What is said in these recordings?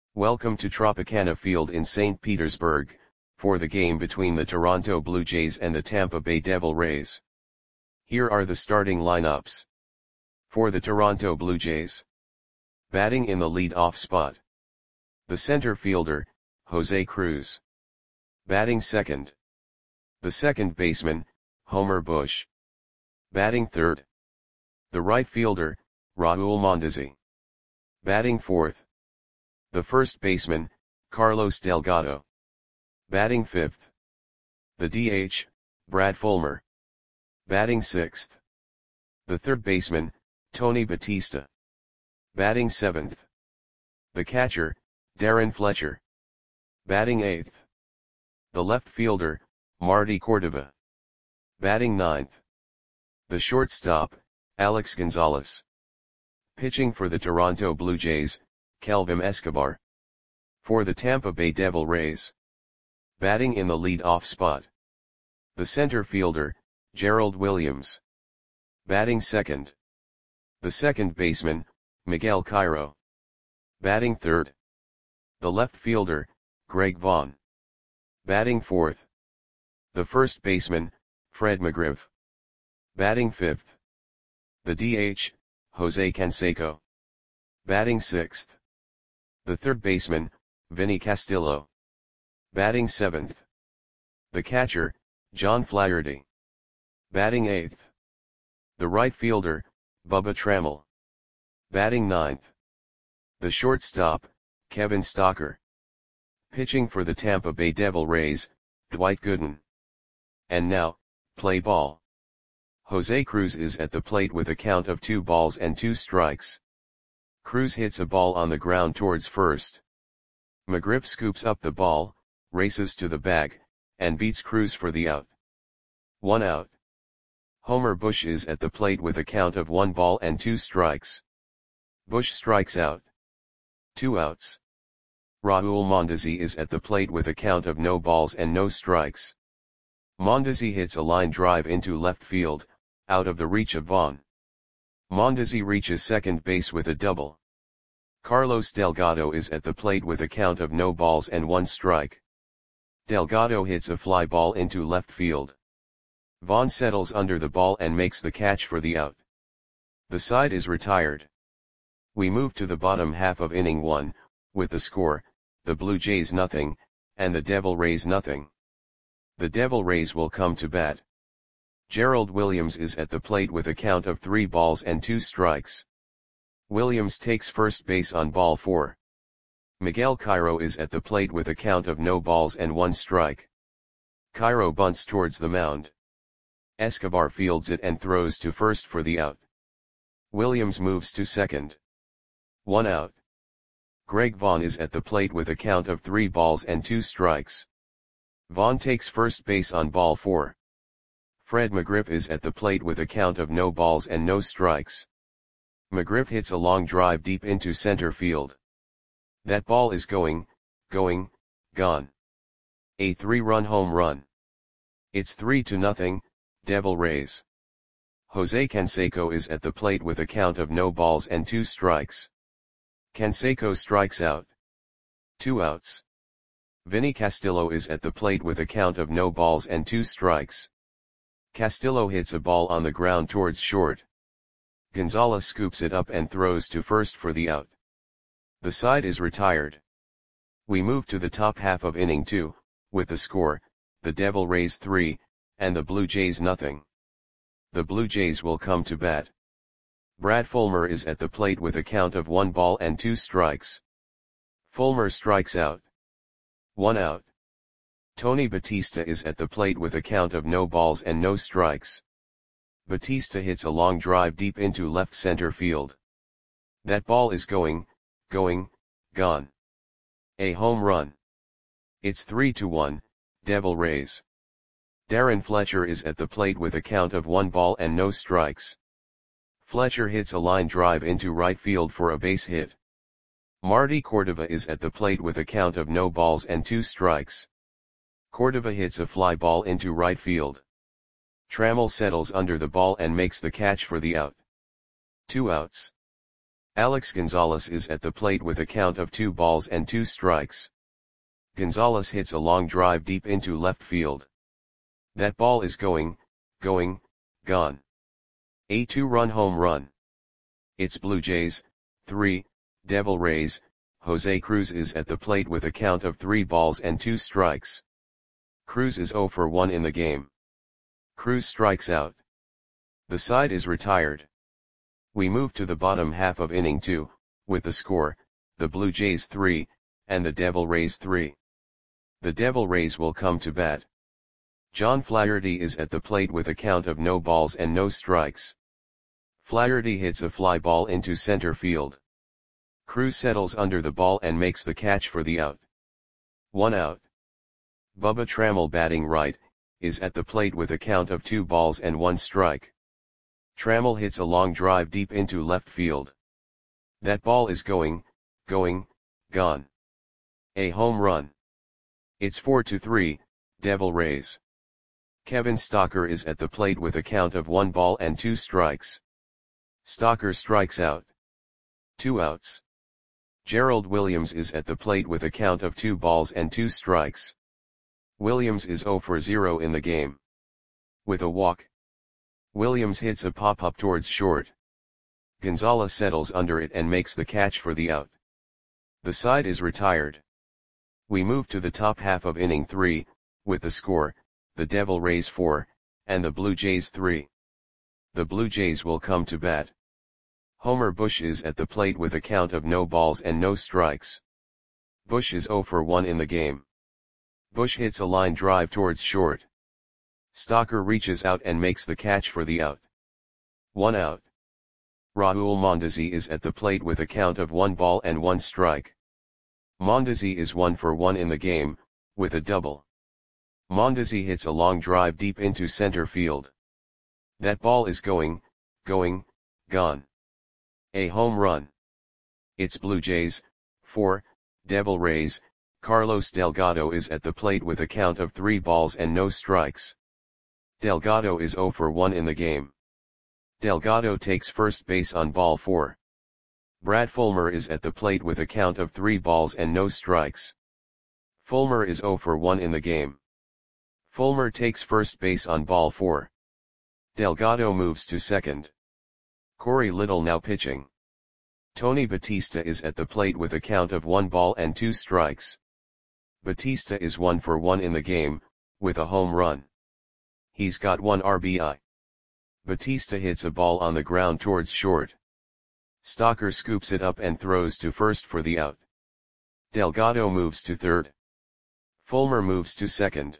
Welcome to Tropicana Field in St. Petersburg, for the game between the Toronto Blue Jays and the Tampa Bay Devil Rays. Here are the starting lineups. For the Toronto Blue Jays. Batting in the lead-off spot. The center fielder, Jose Cruz. Batting second. The second baseman, Homer Bush. Batting third. The right fielder, Raul Mondesi. Batting fourth. The first baseman, Carlos Delgado. Batting fifth. The DH, Brad Fullmer. Batting sixth. The third baseman, Tony Batista. Batting seventh. The catcher, Darren Fletcher. Batting eighth. The left fielder, Marty Cordova. Batting ninth. The shortstop, Alex Gonzalez. Pitching for the Toronto Blue Jays, Kelvin Escobar. For the Tampa Bay Devil Rays. Batting in the lead-off spot. The center fielder, Gerald Williams. Batting second. The second baseman, Miguel Cairo. Batting third. The left fielder, Greg Vaughn. Batting fourth. The first baseman, Fred McGriff. Batting fifth. The DH, Jose Canseco. Batting sixth. The third baseman, Vinny Castillo. Batting seventh. The catcher, John Flaherty. Batting eighth. The right fielder, Bubba Trammell. Batting ninth. The shortstop, Kevin Stocker. Pitching for the Tampa Bay Devil Rays, Dwight Gooden. And now, play ball. Jose Cruz is at the plate with a count of 2 balls and 2 strikes. Cruz hits a ball on the ground towards first. McGriff scoops up the ball, races to the bag, and beats Cruz for the out. 1 out. Homer Bush is at the plate with a count of 1 ball and 2 strikes. Bush strikes out. 2 outs. Raul Mondesi is at the plate with a count of no balls and no strikes. Mondesi hits a line drive into left field, out of the reach of Vaughn. Mondesi reaches second base with a double. Carlos Delgado is at the plate with a count of no balls and 1 strike. Delgado hits a fly ball into left field. Vaughn settles under the ball and makes the catch for the out. The side is retired. We move to the bottom half of inning 1, with the score, the Blue Jays nothing, and the Devil Rays nothing. The Devil Rays will come to bat. Gerald Williams is at the plate with a count of 3 balls and 2 strikes. Williams takes first base on ball 4. Miguel Cairo is at the plate with a count of no balls and 1 strike. Cairo bunts towards the mound. Escobar fields it and throws to first for the out. Williams moves to second. 1 out. Greg Vaughn is at the plate with a count of 3 balls and 2 strikes. Vaughn takes first base on ball 4. Fred McGriff is at the plate with a count of no balls and no strikes. McGriff hits a long drive deep into center field. That ball is gone. A 3-run home run. It's 3-0, Devil Rays. Jose Canseco is at the plate with a count of no balls and 2 strikes. Canseco strikes out. 2 outs. Vinny Castillo is at the plate with a count of no balls and 2 strikes. Castillo hits a ball on the ground towards short. Gonzalez scoops it up and throws to first for the out. The side is retired. We move to the top half of inning 2, with the score, the Devil Rays 3, and the Blue Jays nothing. The Blue Jays will come to bat. Brad Fullmer is at the plate with a count of 1 ball and 2 strikes. Fullmer strikes out. 1 out. Tony Batista is at the plate with a count of no balls and no strikes. Batista hits a long drive deep into left center field. That ball is gone. A home run. It's 3-1, Devil Rays. Darren Fletcher is at the plate with a count of 1 ball and no strikes. Fletcher hits a line drive into right field for a base hit. Marty Cordova is at the plate with a count of no balls and 2 strikes. Cordova hits a fly ball into right field. Trammell settles under the ball and makes the catch for the out. 2 outs. Alex Gonzalez is at the plate with a count of 2 balls and 2 strikes. Gonzalez hits a long drive deep into left field. That ball is going, gone. A 2-run home run. It's Blue Jays, 3, Devil Rays. Jose Cruz is at the plate with a count of 3 balls and 2 strikes. Cruz is 0 for 1 in the game. Cruz strikes out. The side is retired. We move to the bottom half of inning 2, with the score, the Blue Jays 3, and the Devil Rays 3. The Devil Rays will come to bat. John Flaherty is at the plate with a count of no balls and no strikes. Flaherty hits a fly ball into center field. Cruz settles under the ball and makes the catch for the out. 1 out. Bubba Trammell, batting right, is at the plate with a count of 2 balls and 1 strike. Trammell hits a long drive deep into left field. That ball is going, gone. A home run. It's 4-3, Devil Rays. Kevin Stocker is at the plate with a count of 1 ball and 2 strikes. Stocker strikes out. 2 outs. Gerald Williams is at the plate with a count of 2 balls and 2 strikes. Williams is 0 for 0 in the game. With a walk. Williams hits a pop-up towards short. Gonzalez settles under it and makes the catch for the out. The side is retired. We move to the top half of inning 3, with the score, the Devil Rays 4, and the Blue Jays 3. The Blue Jays will come to bat. Homer Bush is at the plate with a count of no balls and no strikes. Bush is 0 for 1 in the game. Bush hits a line drive towards short. Stocker reaches out and makes the catch for the out. 1 out. Raul Mondesi is at the plate with a count of 1 ball and 1 strike. Mondesi is 1 for 1 in the game, with a double. Mondesi hits a long drive deep into center field. That ball is going, gone. A home run. It's Blue Jays, 4, Devil Rays. Carlos Delgado is at the plate with a count of 3 balls and no strikes. Delgado is 0 for 1 in the game. Delgado takes first base on ball 4. Brad Fulmer is at the plate with a count of 3 balls and no strikes. Fulmer is 0 for 1 in the game. Fulmer takes first base on ball 4. Delgado moves to second. Corey Little now pitching. Tony Batista is at the plate with a count of 1 ball and 2 strikes. Batista is 1 for 1 in the game, with a home run. He's got 1 RBI. Batista hits a ball on the ground towards short. Stocker scoops it up and throws to first for the out. Delgado moves to third. Fulmer moves to second.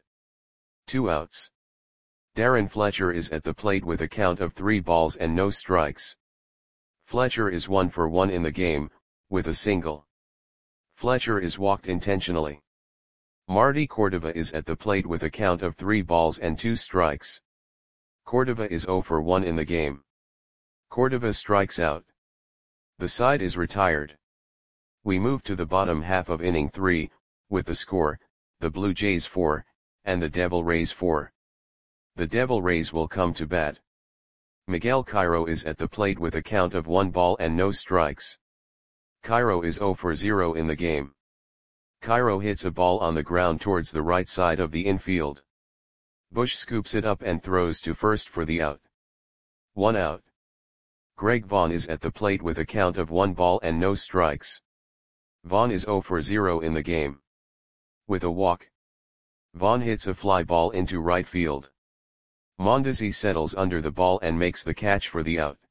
2 outs. Darren Fletcher is at the plate with a count of 3 balls and no strikes. Fletcher is 1 for 1 in the game, with a single. Fletcher is walked intentionally. Marty Cordova is at the plate with a count of 3 balls and 2 strikes. Cordova is 0 for 1 in the game. Cordova strikes out. The side is retired. We move to the bottom half of inning 3, with the score, the Blue Jays 4, and the Devil Rays 4. The Devil Rays will come to bat. Miguel Cairo is at the plate with a count of 1 ball and no strikes. Cairo is 0 for 0 in the game. Cairo hits a ball on the ground towards the right side of the infield. Bush scoops it up and throws to first for the out. 1 out. Greg Vaughn is at the plate with a count of 1 ball and no strikes. Vaughn is 0 for 0 in the game. With a walk. Vaughn hits a fly ball into right field. Mondesi settles under the ball and makes the catch for the out.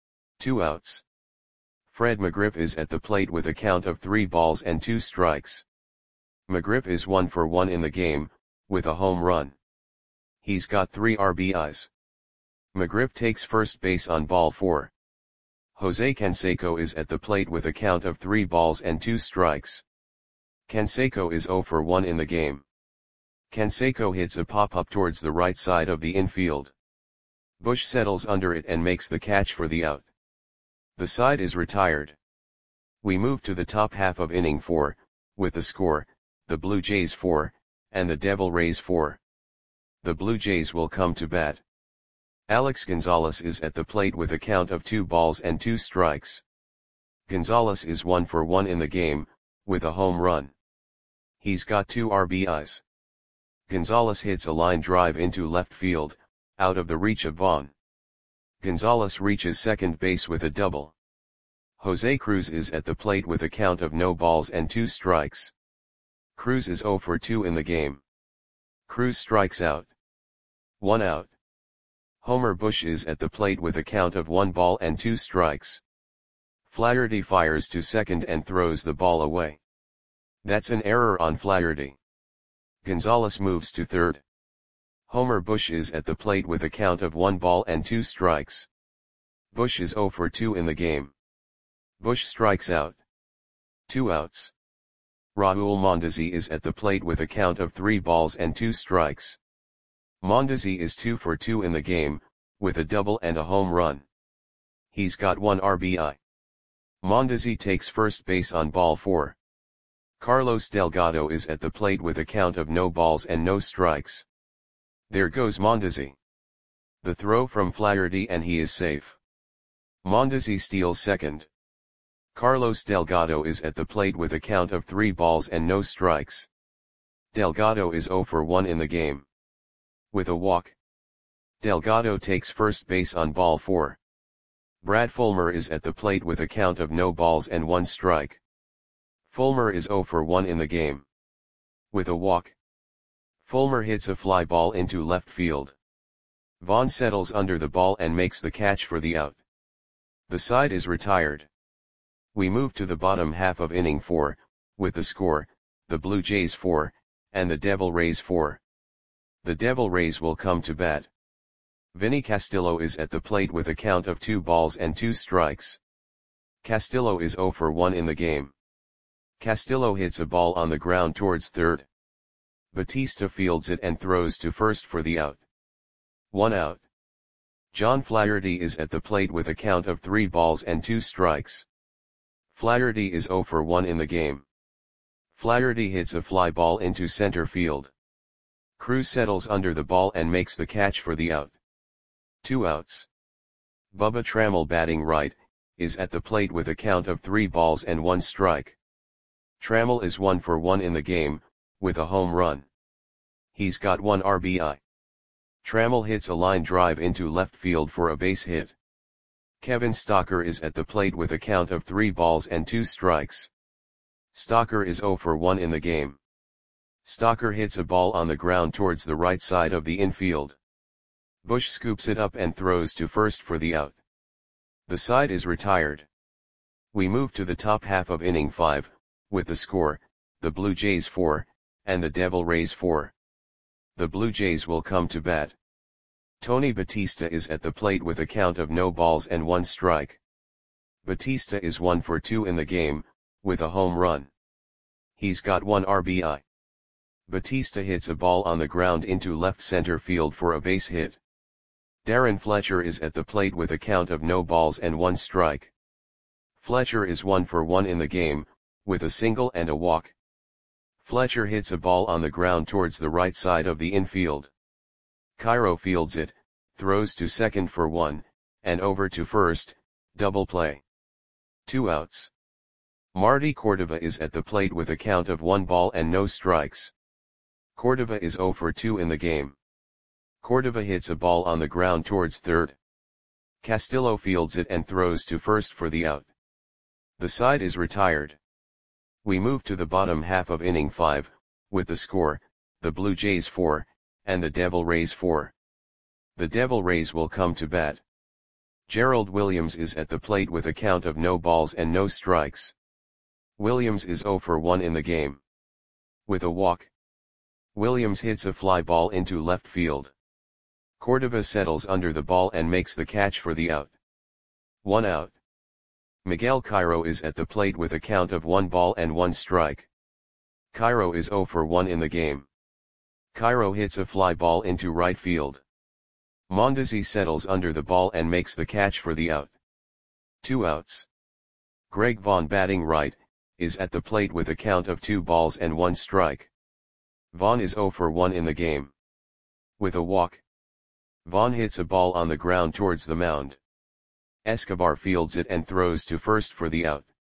2 outs. Fred McGriff is at the plate with a count of 3 balls and 2 strikes. McGriff is 1 for 1 in the game, with a home run. He's got 3 RBIs. McGriff takes first base on ball 4. Jose Canseco is at the plate with a count of 3 balls and 2 strikes. Canseco is 0 for 1 in the game. Canseco hits a pop-up towards the right side of the infield. Bush settles under it and makes the catch for the out. The side is retired. We move to the top half of inning 4, with the score, the Blue Jays 4, and the Devil Rays 4. The Blue Jays will come to bat. Alex Gonzalez is at the plate with a count of 2 balls and 2 strikes. Gonzalez is 1 for 1 in the game, with a home run. He's got 2 RBIs. Gonzalez hits a line drive into left field, out of the reach of Vaughn. Gonzalez reaches second base with a double. Jose Cruz is at the plate with a count of no balls and 2 strikes. Cruz is 0 for 2 in the game. Cruz strikes out. 1 out. Homer Bush is at the plate with a count of 1 ball and 2 strikes. Flaherty fires to second and throws the ball away. That's an error on Flaherty. Gonzalez moves to third. Homer Bush is at the plate with a count of 1 ball and 2 strikes. Bush is 0 for 2 in the game. Bush strikes out. 2 outs. Raul Mondesi is at the plate with a count of 3 balls and 2 strikes. Mondesi is 2 for 2 in the game, with a double and a home run. He's got 1 RBI. Mondesi takes first base on ball 4. Carlos Delgado is at the plate with a count of no balls and no strikes. There goes Mondesi. The throw from Flaherty and he is safe. Mondesi steals second. Carlos Delgado is at the plate with a count of 3 balls and no strikes. Delgado is 0 for 1 in the game. With a walk. Delgado takes first base on ball 4. Brad Fulmer is at the plate with a count of no balls and 1 strike. Fulmer is 0 for 1 in the game. With a walk. Fulmer hits a fly ball into left field. Vaughn settles under the ball and makes the catch for the out. The side is retired. We move to the bottom half of inning 4, with the score, the Blue Jays 4, and the Devil Rays 4. The Devil Rays will come to bat. Vinny Castillo is at the plate with a count of 2 balls and 2 strikes. Castillo is 0 for 1 in the game. Castillo hits a ball on the ground towards third. Batista fields it and throws to first for the out. 1 out. John Flaherty is at the plate with a count of 3 balls and 2 strikes. Flaherty is 0 for 1 in the game. Flaherty hits a fly ball into center field. Cruz settles under the ball and makes the catch for the out. 2 outs. Bubba Trammell, batting right, is at the plate with a count of 3 balls and 1 strike. Trammell is 1 for 1 in the game, with a home run. He's got 1 RBI. Trammell hits a line drive into left field for a base hit. Kevin Stocker is at the plate with a count of 3 balls and 2 strikes. Stocker is 0 for 1 in the game. Stocker hits a ball on the ground towards the right side of the infield. Bush scoops it up and throws to first for the out. The side is retired. We move to the top half of inning 5, with the score, the Blue Jays 4, and the Devil Rays 4. The Blue Jays will come to bat. Tony Batista is at the plate with a count of no balls and 1 strike. Batista is 1 for 2 in the game, with a home run. He's got 1 RBI. Batista hits a ball on the ground into left center field for a base hit. Darren Fletcher is at the plate with a count of no balls and 1 strike. Fletcher is 1 for 1 in the game, with a single and a walk. Fletcher hits a ball on the ground towards the right side of the infield. Cairo fields it, throws to second for 1, and over to first, double play. 2 outs. Marty Cordova is at the plate with a count of 1 ball and no strikes. Cordova is 0 for 2 in the game. Cordova hits a ball on the ground towards third. Castillo fields it and throws to first for the out. The side is retired. We move to the bottom half of inning 5, with the score, the Blue Jays 4, and the Devil Rays 4. The Devil Rays will come to bat. Gerald Williams is at the plate with a count of no balls and no strikes. Williams is 0 for 1 in the game. With a walk. Williams hits a fly ball into left field. Cordova settles under the ball and makes the catch for the out. 1 out. Miguel Cairo is at the plate with a count of 1 ball and 1 strike. Cairo is 0 for 1 in the game. Cairo hits a fly ball into right field. Mondesi settles under the ball and makes the catch for the out. 2 outs. Greg Vaughn, batting right, is at the plate with a count of 2 balls and 1 strike. Vaughn is 0 for 1 in the game. With a walk. Vaughn hits a ball on the ground towards the mound. Escobar fields it and throws to first for the out.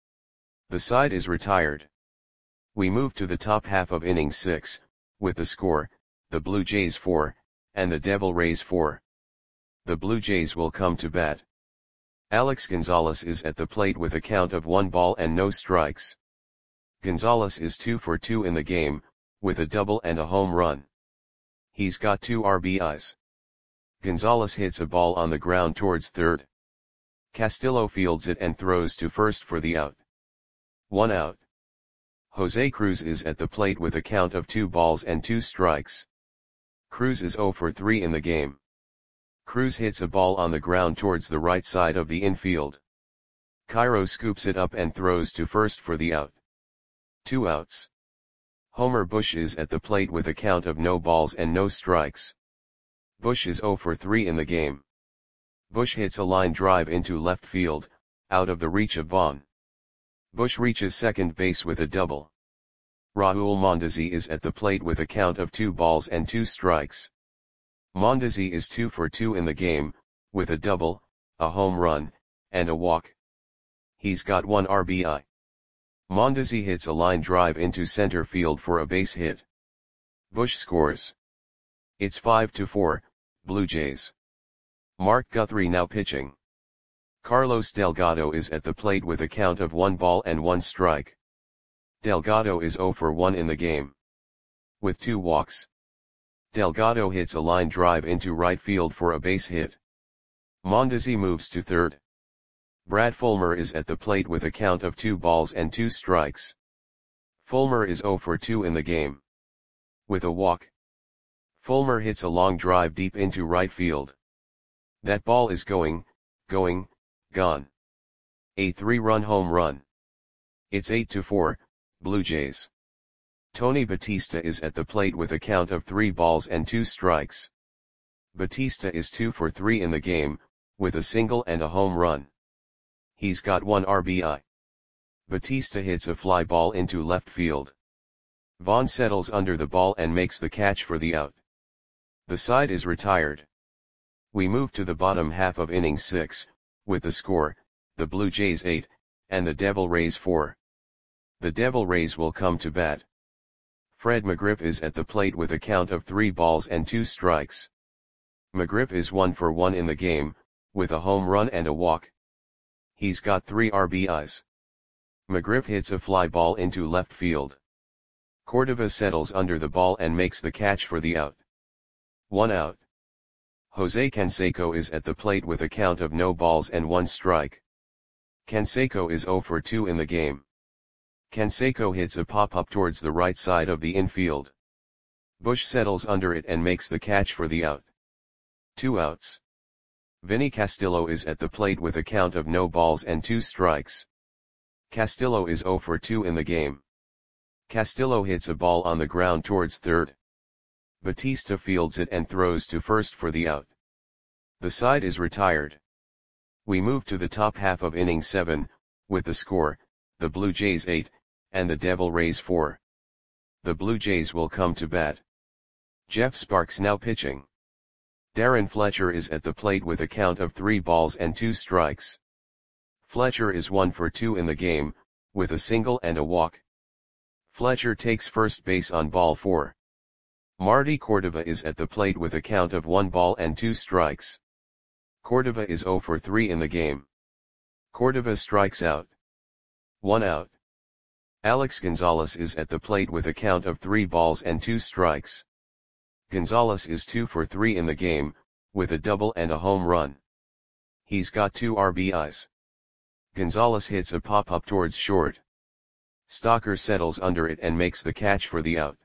The side is retired. We move to the top half of inning 6, with the score, the Blue Jays 4, and the Devil Rays 4. The Blue Jays will come to bat. Alex Gonzalez is at the plate with a count of 1 ball and no strikes. Gonzalez is 2 for 2 in the game, with a double and a home run. He's got 2 RBIs. Gonzalez hits a ball on the ground towards third. Castillo fields it and throws to first for the out. 1 out. Jose Cruz is at the plate with a count of 2 balls and 2 strikes. Cruz is 0 for 3 in the game. Cruz hits a ball on the ground towards the right side of the infield. Cairo scoops it up and throws to first for the out. 2 outs. Homer Bush is at the plate with a count of no balls and no strikes. Bush is 0 for 3 in the game. Bush hits a line drive into left field, out of the reach of Vaughn. Bush reaches second base with a double. Raul Mondesi is at the plate with a count of 2 balls and 2 strikes. Mondesi is 2 for 2 in the game, with a double, a home run, and a walk. He's got 1 RBI. Mondesi hits a line drive into center field for a base hit. Bush scores. It's 5-4, Blue Jays. Mark Guthrie now pitching. Carlos Delgado is at the plate with a count of 1 ball and 1 strike. Delgado is 0 for 1 in the game. With 2 walks. Delgado hits a line drive into right field for a base hit. Mondesi moves to third. Brad Fulmer is at the plate with a count of 2 balls and 2 strikes. Fulmer is 0 for 2 in the game. With a walk. Fulmer hits a long drive deep into right field. That ball is gone. A 3-run home run. It's 8-4, Blue Jays. Tony Batista is at the plate with a count of 3 balls and 2 strikes. Batista is 2 for 3 in the game, with a single and a home run. He's got 1 RBI. Batista hits a fly ball into left field. Vaughn settles under the ball and makes the catch for the out. The side is retired. We move to the bottom half of inning 6, with the score, the Blue Jays 8, and the Devil Rays 4. The Devil Rays will come to bat. Fred McGriff is at the plate with a count of 3 balls and 2 strikes. McGriff is 1 for 1 in the game, with a home run and a walk. He's got 3 RBIs. McGriff hits a fly ball into left field. Cordova settles under the ball and makes the catch for the out. 1 out. Jose Canseco is at the plate with a count of no balls and 1 strike. Canseco is 0 for 2 in the game. Canseco hits a pop-up towards the right side of the infield. Bush settles under it and makes the catch for the out. 2 outs. Vinny Castillo is at the plate with a count of no balls and 2 strikes. Castillo is 0 for 2 in the game. Castillo hits a ball on the ground towards third. Batista fields it and throws to first for the out. The side is retired. We move to the top half of inning 7, with the score, the Blue Jays 8, and the Devil Rays 4. The Blue Jays will come to bat. Jeff Sparks now pitching. Darren Fletcher is at the plate with a count of 3 balls and 2 strikes. Fletcher is 1 for 2 in the game, with a single and a walk. Fletcher takes first base on ball 4. Marty Cordova is at the plate with a count of 1 ball and 2 strikes. Cordova is 0 for 3 in the game. Cordova strikes out. 1 out. Alex Gonzalez is at the plate with a count of 3 balls and 2 strikes. Gonzalez is 2 for 3 in the game, with a double and a home run. He's got 2 RBIs. Gonzalez hits a pop-up towards short. Stalker settles under it and makes the catch for the out.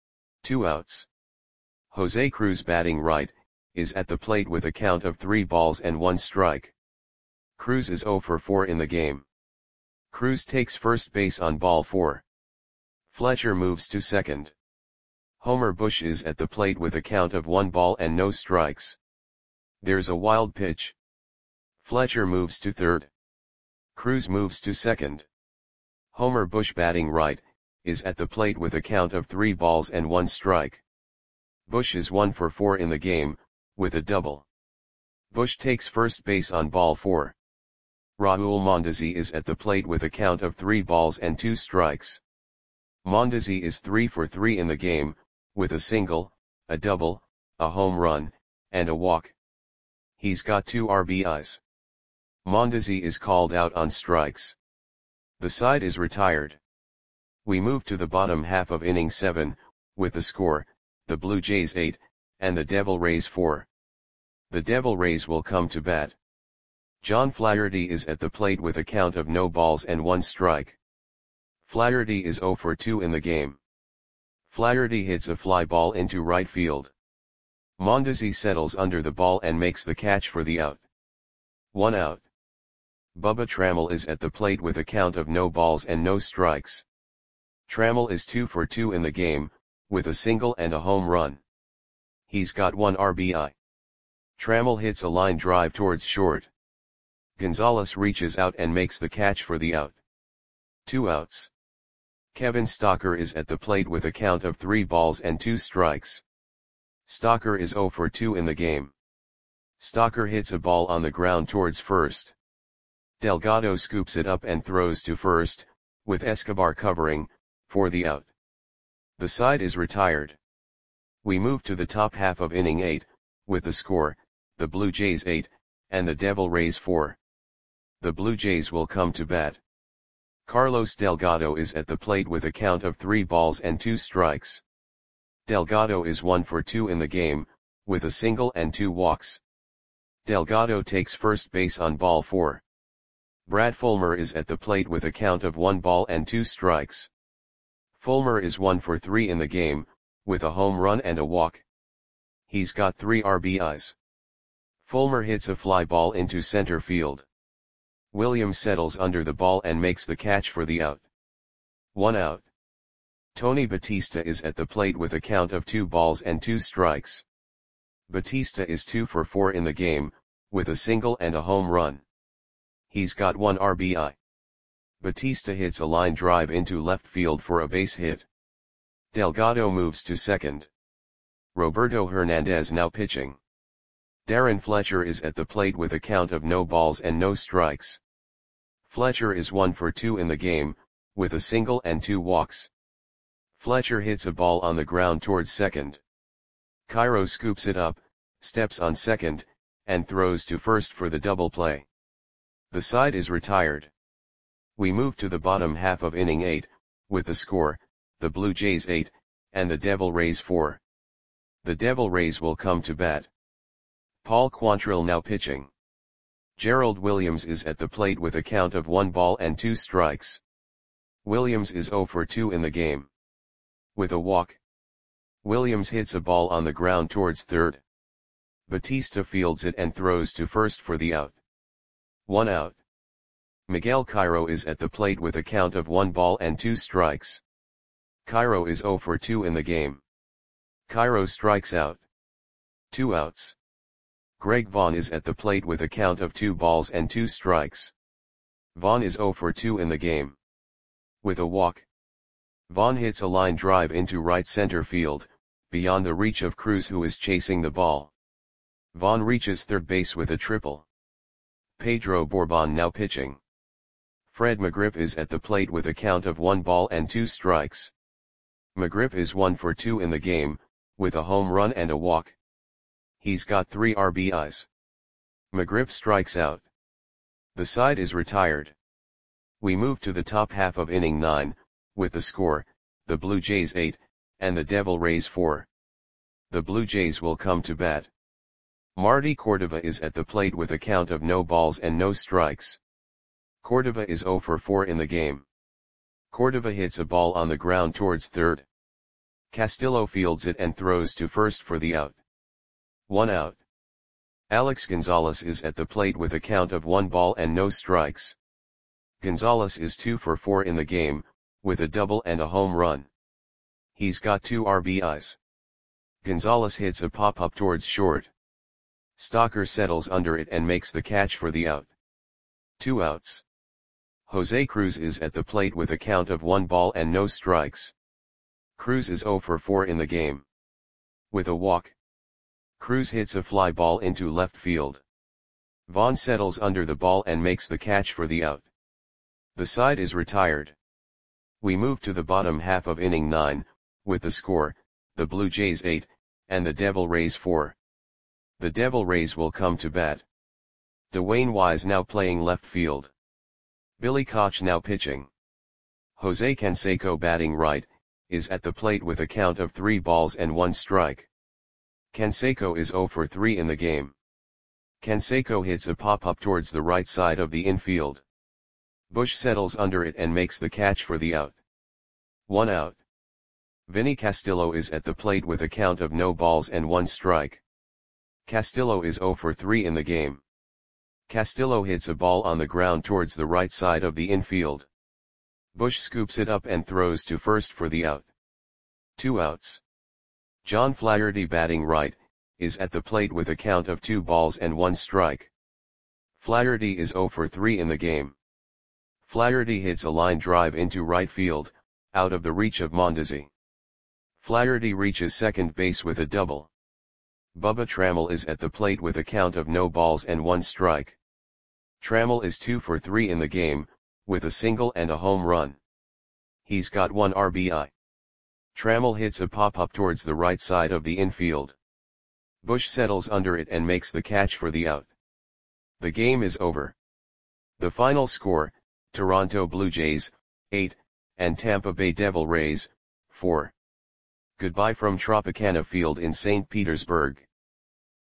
2 outs. Jose Cruz batting right, is at the plate with a count of 3 balls and 1 strike. Cruz is 0 for 4 in the game. Cruz takes first base on ball 4. Fletcher moves to second. Homer Bush is at the plate with a count of 1 ball and no strikes. There's a wild pitch. Fletcher moves to third. Cruz moves to second. Homer Bush batting right, is at the plate with a count of 3 balls and 1 strike. Bush is 1 for 4 in the game, with a double. Bush takes first base on ball 4. Raul Mondesi is at the plate with a count of 3 balls and 2 strikes. Mondesi is 3 for 3 in the game, with a single, a double, a home run, and a walk. He's got 2 RBIs. Mondesi is called out on strikes. The side is retired. We move to the bottom half of inning 7, with the score, the Blue Jays 8, and the Devil Rays 4. The Devil Rays will come to bat. John Flaherty is at the plate with a count of no balls and 1 strike. Flaherty is 0 for 2 in the game. Flaherty hits a fly ball into right field. Mondesi settles under the ball and makes the catch for the out. 1 out. Bubba Trammell is at the plate with a count of no balls and no strikes. Trammell is 2 for 2 in the game, with a single and a home run. He's got 1 RBI. Trammell hits a line drive towards short. Gonzalez reaches out and makes the catch for the out. 2 outs. Kevin Stocker is at the plate with a count of 3 balls and 2 strikes. Stocker is 0 for 2 in the game. Stocker hits a ball on the ground towards first. Delgado scoops it up and throws to first, with Escobar covering, for the out. The side is retired. We move to the top half of inning 8, with the score, the Blue Jays 8, and the Devil Rays 4. The Blue Jays will come to bat. Carlos Delgado is at the plate with a count of 3 balls and 2 strikes. Delgado is 1 for 2 in the game, with a single and 2 walks. Delgado takes first base on ball 4. Brad Fulmer is at the plate with a count of 1 ball and 2 strikes. Fulmer is 1 for 3 in the game, with a home run and a walk. He's got 3 RBIs. Fulmer hits a fly ball into center field. Williams settles under the ball and makes the catch for the out. 1 out. Tony Batista is at the plate with a count of 2 balls and 2 strikes. Batista is 2 for 4 in the game, with a single and a home run. He's got 1 RBI. Batista hits a line drive into left field for a base hit. Delgado moves to second. Roberto Hernandez now pitching. Darren Fletcher is at the plate with a count of no balls and no strikes. Fletcher is 1 for 2 in the game, with a single and 2 walks. Fletcher hits a ball on the ground towards second. Cairo scoops it up, steps on second, and throws to first for the double play. The side is retired. We move to the bottom half of inning 8, with the score, the Blue Jays 8, and the Devil Rays 4. The Devil Rays will come to bat. Paul Quantrill now pitching. Gerald Williams is at the plate with a count of 1 ball and 2 strikes. Williams is 0 for 2 in the game. With a walk. Williams hits a ball on the ground towards third. Batista fields it and throws to first for the out. 1 out. Miguel Cairo is at the plate with a count of 1 ball and 2 strikes. Cairo is 0 for 2 in the game. Cairo strikes out. 2 outs. Greg Vaughn is at the plate with a count of 2 balls and 2 strikes. Vaughn is 0 for 2 in the game. With a walk. Vaughn hits a line drive into right center field, beyond the reach of Cruz, who is chasing the ball. Vaughn reaches third base with a triple. Pedro Bourbon now pitching. Fred McGriff is at the plate with a count of 1 ball and 2 strikes. McGriff is 1 for 2 in the game, with a home run and a walk. He's got 3 RBIs. McGriff strikes out. The side is retired. We move to the top half of inning 9, with the score, the Blue Jays 8, and the Devil Rays 4. The Blue Jays will come to bat. Marty Cordova is at the plate with a count of no balls and no strikes. Cordova is 0 for 4 in the game. Cordova hits a ball on the ground towards third. Castillo fields it and throws to first for the out. 1 out. Alex Gonzalez is at the plate with a count of 1 ball and no strikes. Gonzalez is 2 for 4 in the game, with a double and a home run. He's got 2 RBIs. Gonzalez hits a pop-up towards short. Stocker settles under it and makes the catch for the out. 2 outs. Jose Cruz is at the plate with a count of 1 ball and no strikes. Cruz is 0 for 4 in the game. With a walk. Cruz hits a fly ball into left field. Vaughn settles under the ball and makes the catch for the out. The side is retired. We move to the bottom half of inning 9, with the score, the Blue Jays 8, and the Devil Rays 4. The Devil Rays will come to bat. Dwayne Wise now playing left field. Billy Koch now pitching. Jose Canseco batting right, is at the plate with a count of 3 balls and 1 strike. Canseco is 0 for 3 in the game. Canseco hits a pop-up towards the right side of the infield. Bush settles under it and makes the catch for the out. 1 out. Vinny Castillo is at the plate with a count of no balls and 1 strike. Castillo is 0 for 3 in the game. Castillo hits a ball on the ground towards the right side of the infield. Bush scoops it up and throws to first for the out. 2 outs. John Flaherty batting right, is at the plate with a count of 2 balls and 1 strike. Flaherty is 0 for 3 in the game. Flaherty hits a line drive into right field, out of the reach of Mondesi. Flaherty reaches second base with a double. Bubba Trammell is at the plate with a count of no balls and 1 strike. Trammell is 2 for 3 in the game, with a single and a home run. He's got 1 RBI. Trammell hits a pop-up towards the right side of the infield. Bush settles under it and makes the catch for the out. The game is over. The final score, Toronto Blue Jays, 8, and Tampa Bay Devil Rays, 4. Goodbye from Tropicana Field in St. Petersburg.